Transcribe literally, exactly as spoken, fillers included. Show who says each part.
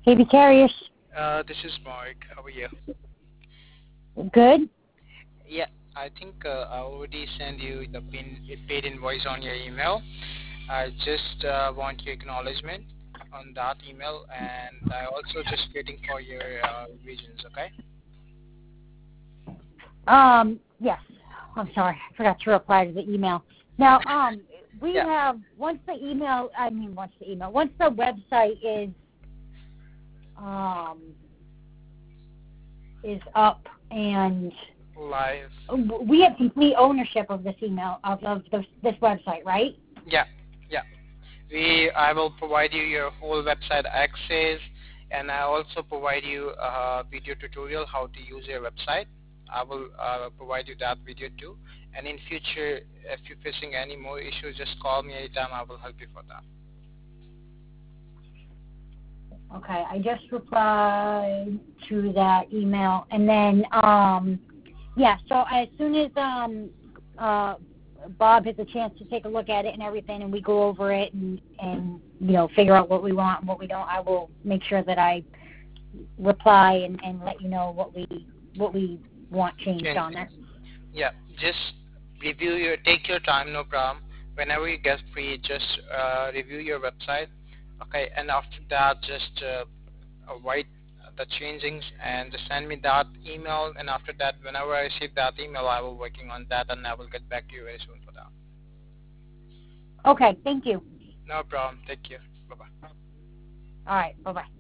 Speaker 1: Baby Carriers.
Speaker 2: Uh, this is Mark. How are you?
Speaker 1: Good.
Speaker 2: Yeah, I think uh, I already sent you the pin, paid invoice on your email. I just uh, want your acknowledgement on that email, and I also just waiting for your uh, revisions. Okay?
Speaker 1: Um, yes. I'm sorry. I forgot to reply to the email. Now, um, we
Speaker 2: Yeah.
Speaker 1: have, once the email, I mean, once the email, once the website is, um, is up and
Speaker 2: Live.
Speaker 1: we have complete ownership of this email, of, of this, this website, right?
Speaker 2: Yeah. Yeah. We I will provide you your whole website access, and I also provide you a video tutorial how to use your website. I will uh, provide you that video too. And in future, if you're facing any more issues, just call me anytime. I will help you for that.
Speaker 1: Okay, I just replied to that email, and then, um, yeah, so as soon as um, uh, Bob has a chance to take a look at it and everything, and we go over it and, and you know, figure out what we want and what we don't, I will make sure that I reply and, and let you know what we what we want changed
Speaker 2: Change
Speaker 1: on there.
Speaker 2: things. Yeah, just review your, take your time, no problem. Whenever you get free, just uh, review your website. Okay, and after that, just uh, uh, write the changings and just send me that email. And after that, whenever I receive that email, I will working on that, and I will get back to you very soon for that.
Speaker 1: Okay, thank you.
Speaker 2: No problem. Take care. Bye bye.
Speaker 1: All right, bye bye.